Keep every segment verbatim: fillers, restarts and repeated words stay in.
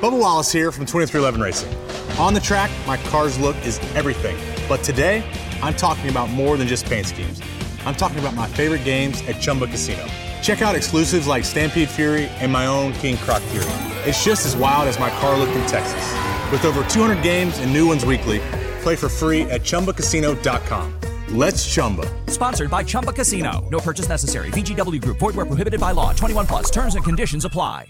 Bubba Wallace here from twenty-three eleven Racing. On the track, my car's look is everything. But today, I'm talking about more than just paint schemes. I'm talking about my favorite games at Chumba Casino. Check out exclusives like Stampede Fury and my own King Croc Fury. It's just as wild as my car look in Texas. With over two hundred games and new ones weekly, play for free at Chumba Casino dot com. Let's Chumba. Sponsored by Chumba Casino. No purchase necessary. V G W Group. Void where prohibited by law. twenty-one plus. Terms and conditions apply.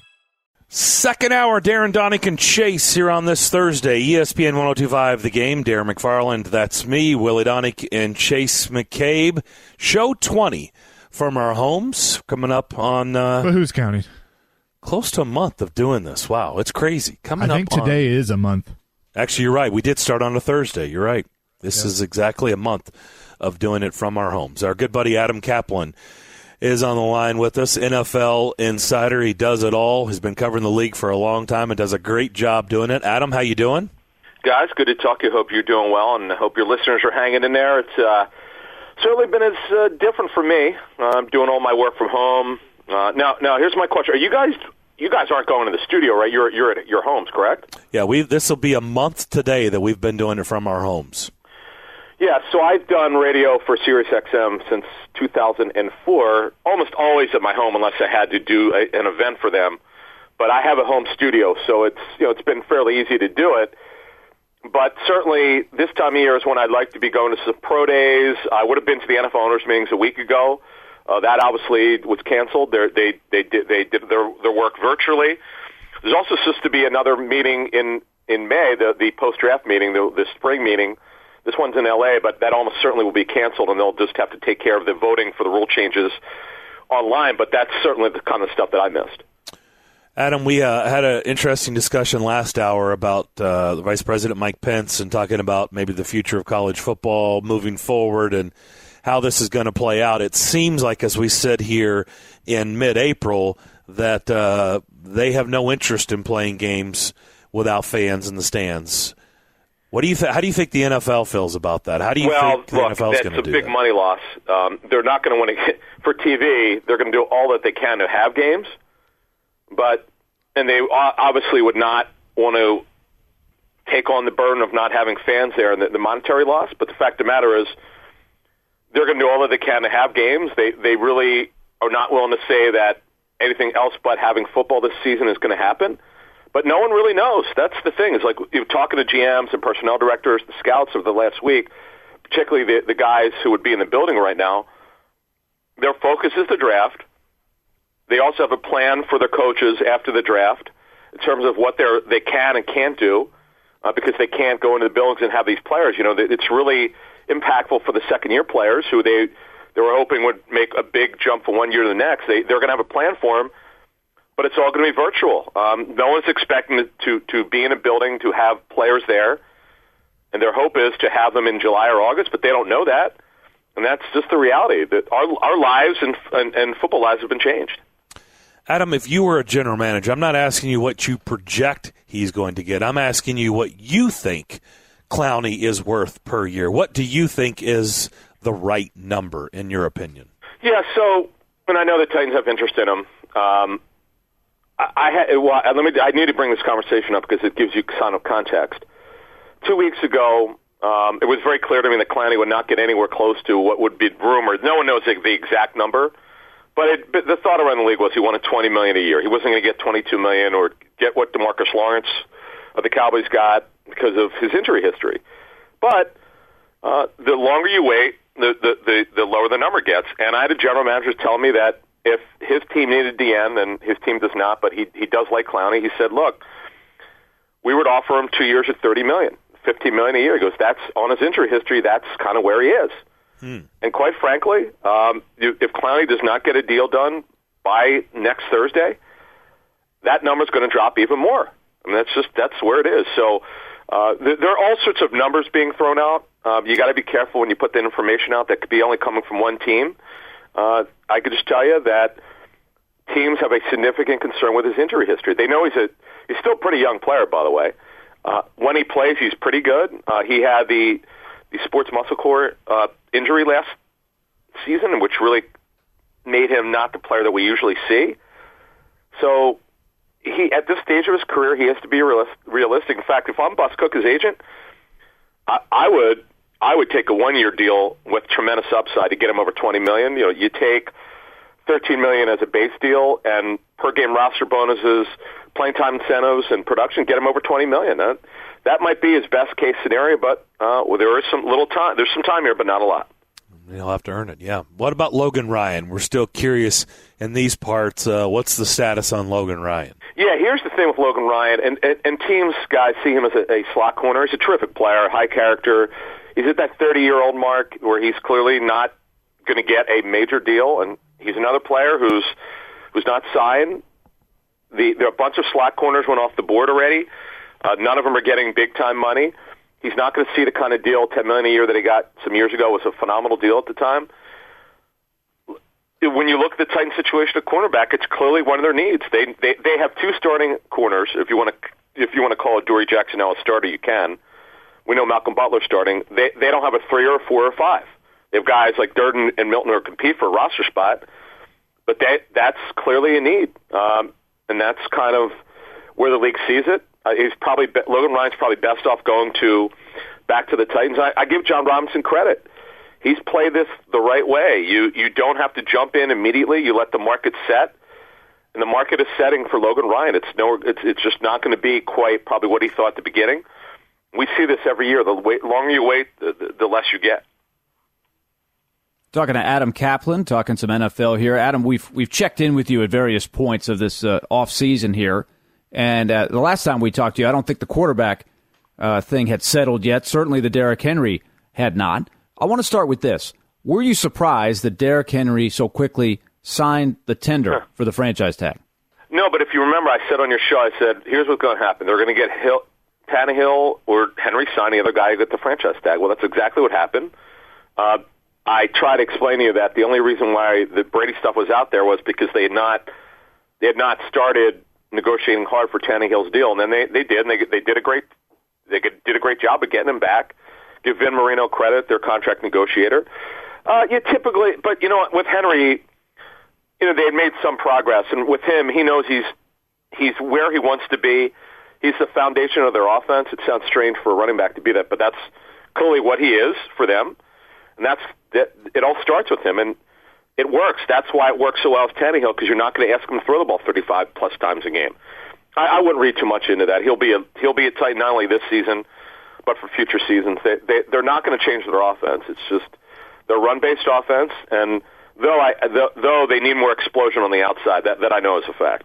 Second hour, Darren Donick and Chase here on this Thursday. E S P N one oh two point five The Game. Darren McFarland, that's me, Willie Donick, and Chase McCabe. Show twenty from our homes coming up on... Uh, but who's counting? Close to a month of doing this. Wow, it's crazy. Coming I think up today on, is a month. Actually, you're right. We did start on a Thursday. You're right. This yep. is exactly a month of doing it from our homes. Our good buddy Adam Kaplan is on the line with us, N F L insider. He does it all. He's been covering the league for a long time and does a great job doing it. Adam, how you doing? Guys, good to talk to you. Hope you're doing well, and I hope your listeners are hanging in there. It's uh, certainly been as uh, different for me. Uh, I'm doing all my work from home. Uh, now, now here's my question: Are you guys? You guys aren't going to the studio, right? You're you're at your homes, correct? Yeah, we. This will be a month today that we've been doing it from our homes. Yeah, so I've done radio for SiriusXM since two thousand four, almost always at my home unless I had to do a, an event for them. But I have a home studio, so it's you know it's been fairly easy to do it. But certainly this time of year is when I'd like to be going to some pro days. I would have been to the N F L owners meetings a week ago. Uh, that obviously was canceled. They're, they they did they did their their work virtually. There's also supposed to be another meeting in in May, the the post draft meeting, the, the spring meeting. This one's in L A, but that almost certainly will be canceled, and they'll just have to take care of the voting for the rule changes online. But that's certainly the kind of stuff that I missed. Adam, we uh, had an interesting discussion last hour about uh, the Vice President Mike Pence and talking about maybe the future of college football moving forward and how this is going to play out. It seems like as we sit here in mid-April that uh, they have no interest in playing games without fans in the stands. What do you th- how do you think the N F L feels about that? How do you well, think the look, N F L is going to do that? It's a big money loss. Um, they're not going to want to – for T V, they're going to do all that they can to have games. But and they obviously would not want to take on the burden of not having fans there and the, the monetary loss. But the fact of the matter is they're going to do all that they can to have games. They they really are not willing to say that anything else but having football this season is going to happen. But no one really knows. That's the thing. It's like you're talking to G Ms and personnel directors, the scouts of the last week, particularly the, the guys who would be in the building right now. Their focus is the draft. They also have a plan for their coaches after the draft in terms of what they're, they can and can't do uh, because they can't go into the buildings and have these players. You know, it's really impactful for the second-year players who they they were hoping would make a big jump from one year to the next. They, they're going to have a plan for them. But it's all going to be virtual. Um, no one's expecting to, to be in a building to have players there, and their hope is to have them in July or August, but they don't know that, and that's just the reality. That our our lives and, and, and football lives have been changed. Adam, if you were a general manager, I'm not asking you what you project he's going to get. I'm asking you what you think Clowney is worth per year. What do you think is the right number, in your opinion? Yeah, so, and I know the Titans have interest in him. Um, I, had, well, let me. I need to bring this conversation up because it gives you kind of context. Two weeks ago, um, it was very clear to me that Clowney would not get anywhere close to what would be rumored. No one knows the, the exact number, but, it, but the thought around the league was he wanted twenty million dollars a year. He wasn't going to get twenty-two million dollars or get what DeMarcus Lawrence of the Cowboys got because of his injury history. But uh, the longer you wait, the, the, the, the lower the number gets. And I had a general manager tell me that if his team needed D N, and his team does not, but he he does like Clowney, he said, look, we would offer him two years at thirty million dollars, fifteen million dollars a year. He goes, that's on his injury history, that's kind of where he is. Hmm. And quite frankly, um, if Clowney does not get a deal done by next Thursday, that number's going to drop even more. I mean, that's just that's where it is. So uh, th- there are all sorts of numbers being thrown out. Uh, you got to be careful when you put the information out that could be only coming from one team. Uh, I could just tell you that teams have a significant concern with his injury history. They know he's a he's still a pretty young player, by the way. Uh, when he plays, he's pretty good. Uh, he had the the sports muscle core uh, injury last season, which really made him not the player that we usually see. So he he, at this stage of his career, he has to be realis- realistic. In fact, if I'm Bus Cook's agent, I, I would I would take a one-year deal with tremendous upside to get him over twenty million dollars. You know, you take thirteen million dollars as a base deal and per-game roster bonuses, playing time incentives, and production, get him over twenty million dollars. That, that might be his best-case scenario, but uh, well, there is some little time. There's some time here, but not a lot. He'll have to earn it, yeah. What about Logan Ryan? We're still curious in these parts. Uh, what's the status on Logan Ryan? Yeah, here's the thing with Logan Ryan, and, and, and teams, guys, see him as a, a slot corner. He's a terrific player, high character. He's at that thirty-year-old mark where he's clearly not going to get a major deal, and he's another player who's who's not signed. The, there are a bunch of slot corners went off the board already. Uh, none of them are getting big-time money. He's not going to see the kind of deal, ten million dollars a year, that he got some years ago. Was a phenomenal deal at the time. When you look at the Titans' situation at cornerback, it's clearly one of their needs. They they they have two starting corners. If you want to if you want to call it Dory Jackson now a starter, you can. We know Malcolm Butler starting. They they don't have a three or a four or five. They have guys like Durden and Milton who compete for a roster spot, but that that's clearly a need, um, and that's kind of where the league sees it. Uh, he's probably Logan Ryan's probably best off going to back to the Titans. I, I give John Robinson credit. He's played this the right way. You you don't have to jump in immediately. You let the market set, and the market is setting for Logan Ryan. It's no, it's it's just not going to be quite probably what he thought at the beginning. We see this every year. The wait, longer you wait, the, the, the less you get. Talking to Adam Kaplan, talking some N F L here. Adam, we've we've checked in with you at various points of this uh, off season here. And uh, the last time we talked to you, I don't think the quarterback uh, thing had settled yet. Certainly the Derrick Henry had not. I want to start with this. Were you surprised that Derrick Henry so quickly signed the tender Sure. for the franchise tag? No, but if you remember, I said on your show, I said, here's what's going to happen. They're going to get Hill, Tannehill or Henry sign the other guy to get the franchise tag. Well, that's exactly what happened. Uh, I tried to explain to you that the only reason why the Brady stuff was out there was because they had not they had not started negotiating hard for Tannehill's deal, and then they, they did, and they they did a great they did a great job of getting him back. Give Vin Marino credit, their contract negotiator. Uh, yeah, typically, but you know, with Henry, you know, they had made some progress, and with him, he knows he's he's where he wants to be. He's the foundation of their offense. It sounds strange for a running back to be that, but that's clearly what he is for them, and that's that. It all starts with him, and it works. That's why it works so well with Tannehill, because you're not going to ask him to throw the ball thirty-five plus times a game. I, I wouldn't read too much into that. He'll be a he'll be a Titan not only this season, but for future seasons. They, they they're not going to change their offense. It's just their run-based offense, and though I though, though they need more explosion on the outside, that that I know is a fact.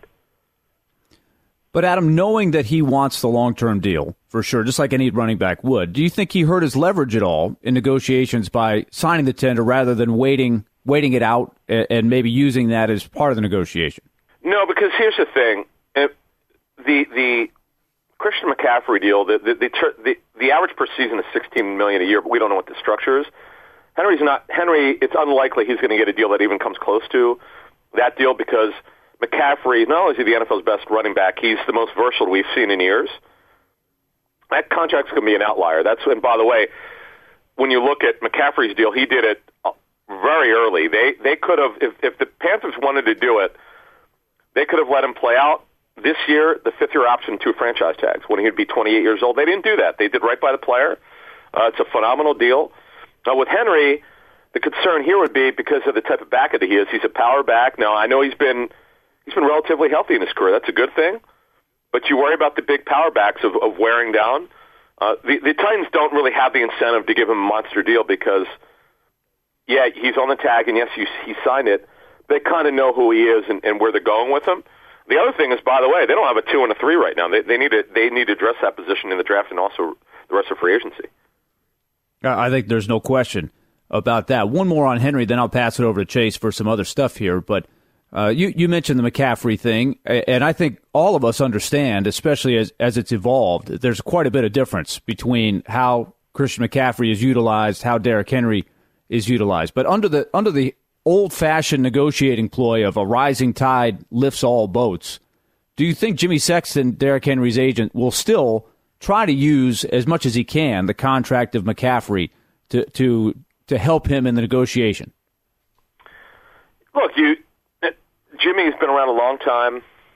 But Adam, knowing that he wants the long-term deal, for sure, just like any running back would, do you think he hurt his leverage at all in negotiations by signing the tender rather than waiting waiting it out and maybe using that as part of the negotiation? No, because here's the thing. If the the Christian McCaffrey deal, the the, the the the average per season is sixteen million dollars a year, but we don't know what the structure is. Henry's not Henry. It's unlikely he's going to get a deal that even comes close to that deal, because McCaffrey, not only is he the N F L's best running back, he's the most versatile we've seen in years. That contract's going to be an outlier. That's and by the way, when you look at McCaffrey's deal, he did it very early. They they could have, if if the Panthers wanted to do it, they could have let him play out this year, the fifth year option, two franchise tags when he'd be twenty-eight years old. They didn't do that. They did right by the player. Uh, it's a phenomenal deal. Now with Henry, the concern here would be because of the type of back that he is. He's a power back. Now I know he's been he's been relatively healthy in his career. That's a good thing. But you worry about the big power backs of, of wearing down. Uh, the, the Titans don't really have the incentive to give him a monster deal because, yeah, he's on the tag, and yes, he, he signed it. They kind of know who he is and, and where they're going with him. The other thing is, by the way, they don't have a two and a three right now. They, they need to they need to address that position in the draft and also the rest of free agency. I think there's no question about that. One more on Henry, then I'll pass it over to Chase for some other stuff here. But uh, you, you mentioned the McCaffrey thing, and I think all of us understand, especially as, as it's evolved, there's quite a bit of difference between how Christian McCaffrey is utilized, how Derrick Henry is utilized. But under the under the old-fashioned negotiating ploy of a rising tide lifts all boats, do you think Jimmy Sexton, Derrick Henry's agent, will still try to use as much as he can the contract of McCaffrey to to to help him in the negotiation? Look, you, Jimmy's been around a long time.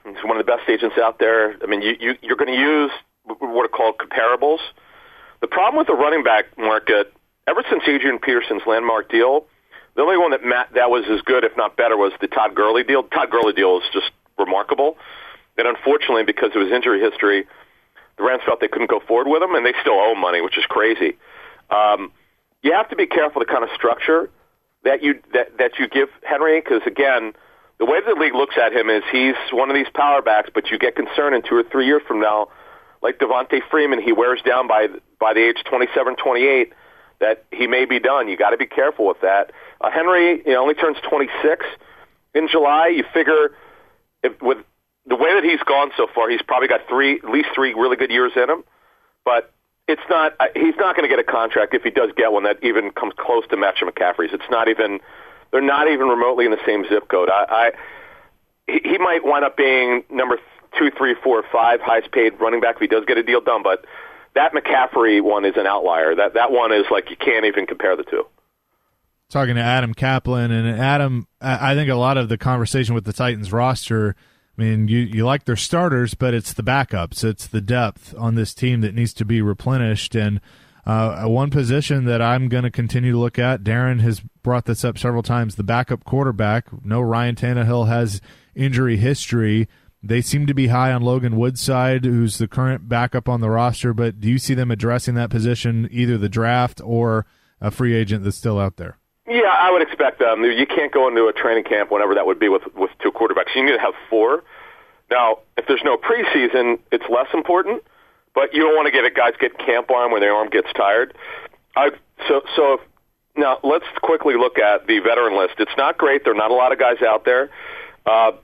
He's one of the best agents out there. I mean, you, you, you're going to use what are called comparables. The problem with the running back market, ever since Adrian Peterson's landmark deal, the only one that Matt, that was as good, if not better, was the Todd Gurley deal. Todd Gurley deal is just remarkable. And unfortunately, because of his injury history, the Rams felt they couldn't go forward with him, and they still owe money, which is crazy. Um, you have to be careful the kind of structure that you that, that you give Henry, because, again, the way the league looks at him is he's one of these power backs, but you get concerned in two or three years from now, like Devontae Freeman, he wears down by by the age twenty-seven, twenty-eight, that he may be done. You got to be careful with that. Uh, Henry, you know, only turns twenty-six in July. You figure if, with the way that he's gone so far, he's probably got three, at least three really good years in him. But it's not. Uh, he's not going to get a contract if he does get one that even comes close to matching McCaffrey's. It's not even. They're not even remotely in the same zip code. I, I he, he might wind up being number two, three, four, five highest paid running back if he does get a deal done. But that McCaffrey one is an outlier. That that one is like you can't even compare the two. Talking to Adam Kaplan, and Adam, I think a lot of the conversation with the Titans roster, I mean, you, you like their starters, but it's the backups. It's the depth on this team that needs to be replenished. And uh, one position that I'm going to continue to look at, Darren has brought this up several times, the backup quarterback. No, Ryan Tannehill has injury history. They seem to be high on Logan Woodside, who's the current backup on the roster, but do you see them addressing that position, either the draft or a free agent that's still out there? Yeah, I would expect them. You can't go into a training camp, whenever that would be, with, with two quarterbacks. You need to have four. Now, if there's no preseason, it's less important, but you don't want to get a guys get camp arm when their arm gets tired. I, so, so if, now let's quickly look at the veteran list. It's not great. There are not a lot of guys out there. Uh,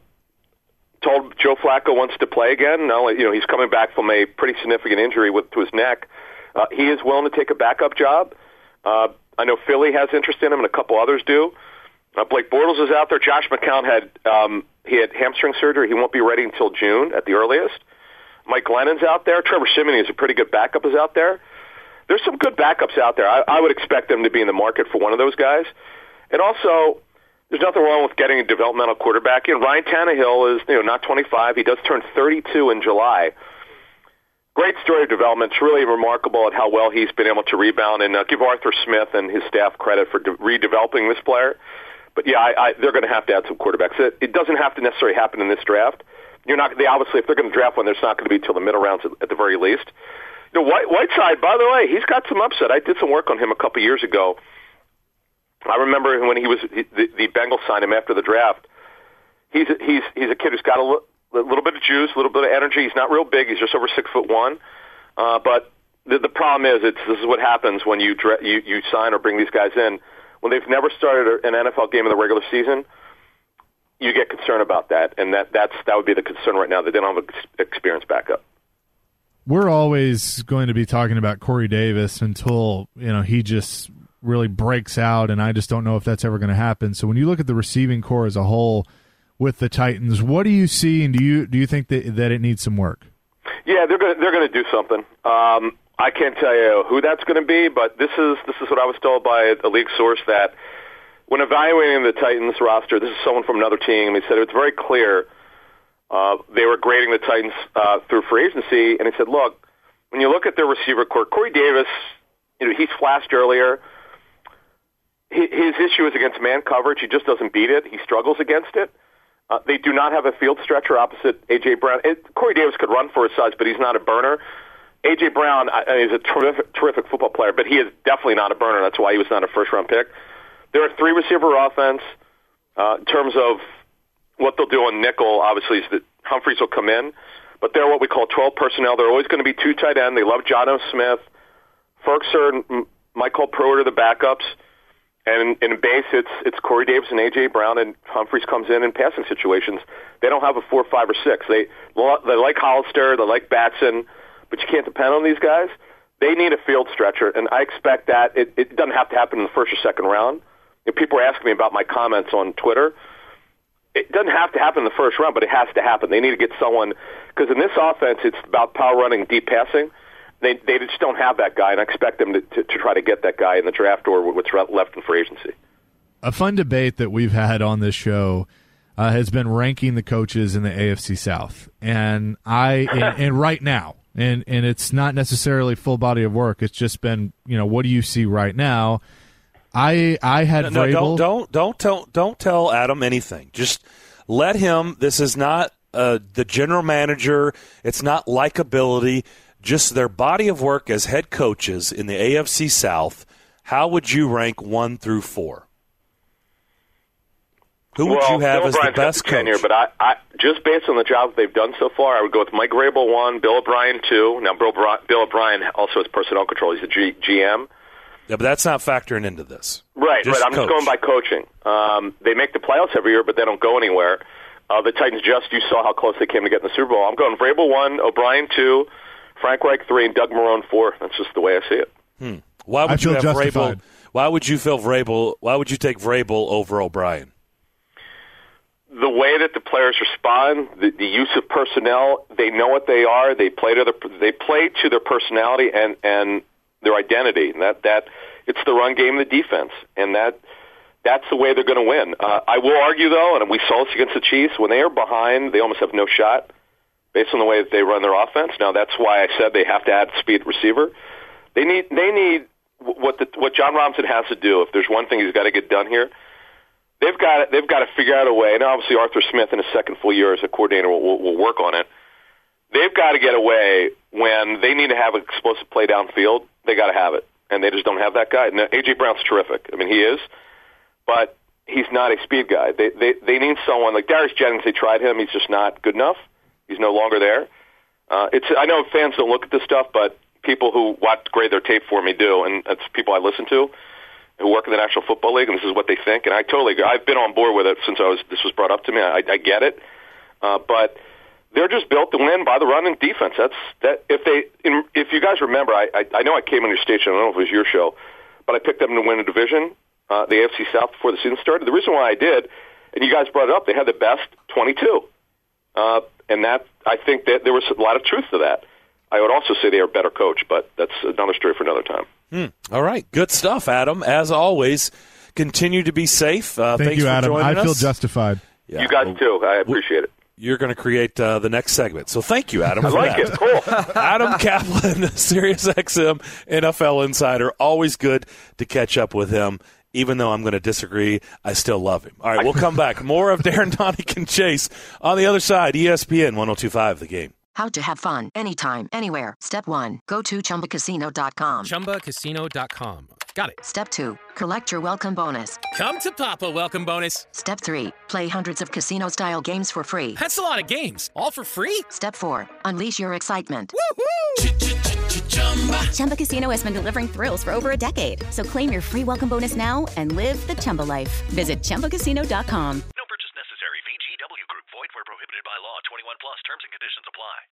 told Joe Flacco wants to play again. No, you know he's coming back from a pretty significant injury with to his neck. Uh, he is willing to take a backup job. Uh, I know Philly has interest in him, and a couple others do. Uh, Blake Bortles is out there. Josh McCown had um, he had hamstring surgery. He won't be ready until June at the earliest. Mike Glennon's out there. Trevor Siemian is a pretty good backup. Is out there. There's some good backups out there. I, I would expect them to be in the market for one of those guys. And also, there's nothing wrong with getting a developmental quarterback in. Ryan Tannehill is you know not twenty-five. He does turn thirty-two in July. Great story of development. It's really remarkable at how well he's been able to rebound, and uh, give Arthur Smith and his staff credit for de- redeveloping this player. But yeah, I, I, they're going to have to add some quarterbacks. It, it doesn't have to necessarily happen in this draft. You're not. They obviously, if they're going to draft one, there's not going to be till the middle rounds at, at the very least. You know, White, Whiteside, by the way, he's got some upside. I did some work on him a couple years ago. I remember when he was the, the Bengals signed him after the draft. He's a, he's he's a kid who's got a, l- a little bit of juice, a little bit of energy. He's not real big. He's just over six foot one. Uh, but the, the problem is, it's this is what happens when you, dra- you you sign or bring these guys in when they've never started an N F L game in the regular season. You get concerned about that, and that that's that would be the concern right now that they don't have an experienced backup. We're always going to be talking about Corey Davis until you know he just really breaks out, and I just don't know if that's ever going to happen. So when you look at the receiving core as a whole with the Titans, what do you see, and do you do you think that that it needs some work? Yeah, they're going they're going to do something. Um, I can't tell you who that's going to be, but this is this is what I was told by a, a league source that when evaluating the Titans roster, this is someone from another team. He said it's very clear uh, they were grading the Titans uh, through free agency, and he said, look, when you look at their receiver core, Corey Davis, you know, he's flashed earlier. His issue is against man coverage. He just doesn't beat it. He struggles against it. Uh, they do not have a field stretcher opposite A J. Brown. It, Corey Davis could run for his size, but he's not a burner. A J. Brown uh, is a terrific, terrific football player, but he is definitely not a burner. That's why he was not a first-round pick. They're a three-receiver offense. Uh, in terms of what they'll do on nickel, obviously, is that Humphreys will come in, but they're what we call twelve personnel. They're always going to be two tight end. They love Jonnu Smith. Ferkser and Michael Pruitt are the backups. And in, in base, it's it's Corey Davis and A J. Brown, and Humphreys comes in in passing situations. They don't have a four, five, or six. They they like Hollister, they like Batson, but you can't depend on these guys. They need a field stretcher, and I expect that it, it doesn't have to happen in the first or second round. If people are asking me about my comments on Twitter, it doesn't have to happen in the first round, but it has to happen. They need to get someone, because in this offense, it's about power running, deep passing. They they just don't have that guy, and I expect them to, to, to try to get that guy in the draft or what's left in free agency. A fun debate that we've had on this show uh, has been ranking the coaches in the A F C South. And I and, and right now, and, and it's not necessarily full body of work. It's just been, you know, what do you see right now? I I had no, no, Vrabel. Don't don't don't tell don't tell Adam anything. Just let him. This is not uh, the general manager. It's not likability. Just their body of work as head coaches in the A F C South. How would you rank one through four? Who would well, you have Bill as O'Brien's the best got the tenure, coach? but I, I, just based on the job they've done so far, I would go with Mike Vrabel one, Bill O'Brien two. Now, Bill, Bill O'Brien also has personnel control. He's a G, GM. Yeah, but that's not factoring into this. Right, just right. I'm coach. just going by coaching. Um, they make the playoffs every year, but they don't go anywhere. Uh, the Titans just, you saw how close they came to getting the Super Bowl. I'm going Vrabel one, O'Brien two, Frank Reich three, and Doug Marrone four. That's just the way I see it. Hmm. Why would I you feel have justified. Vrabel? Why would you feel Vrabel? Why would you take Vrabel over O'Brien? The way that the players respond, the, the use of personnel, they know what they are. They play to their, they play to their personality and, and their identity. And that, that it's the run game, the defense, and that that's the way they're going to win. Uh, I will argue though, and we saw this against the Chiefs, when they are behind, they almost have no shot based on the way that they run their offense. Now that's why I said they have to add speed receiver. They need they need what the, what John Robinson has to do. If there's one thing he's got to get done here. They've got they've got to figure out a way, and obviously Arthur Smith in his second full year as a coordinator will, will, will work on it. They've got to get a way when they need to have an explosive play downfield. They got to have it, and they just don't have that guy. Now, A J Brown's terrific. I mean, he is, but he's not a speed guy. They they they need someone like Darius Jennings. They tried him. He's just not good enough. He's no longer there. Uh, it's I know fans don't look at this stuff, but people who watch grade their tape for me do, and that's people I listen to who work in the National Football League, and this is what they think, and I totally agree. I've been on board with it since I was this was brought up to me. I, I get it, uh, but they're just built to win by the run and defense. That's that. If they, in, if you guys remember, I, I, I know I came on your station. I don't know if it was your show, but I picked them to win a division, uh, the A F C South, before the season started. The reason why I did, and you guys brought it up, they had the best twenty-two, uh, and that I think that there was a lot of truth to that. I would also say they are a better coach, but that's another story for another time. Hmm. All right. Good stuff, Adam. As always, continue to be safe. Uh, Thank thanks you, for Adam. joining I feel us. justified. Yeah. You guys too. I appreciate it. You're going to create uh, the next segment. So thank you, Adam. I for like that. it. Cool. Adam Kaplan, Sirius X M N F L Insider. Always good to catch up with him. Even though I'm going to disagree, I still love him. All right, we'll come back. More of Darren Donick and Chase on the other side. E S P N one oh two point five, The Game. How to have fun anytime, anywhere. Step one, go to Chumba Casino dot com. Chumba Casino dot com. Got it. Step two, collect your welcome bonus. Come to Papa welcome bonus. Step three, play hundreds of casino-style games for free. That's a lot of games, all for free? Step four, unleash your excitement. Chumba Casino has been delivering thrills for over a decade. So claim your free welcome bonus now and live the Chumba life. Visit Chumba Casino dot com. No purchase necessary. V G W Group. Void where prohibited by law. twenty-one plus. Terms and conditions apply.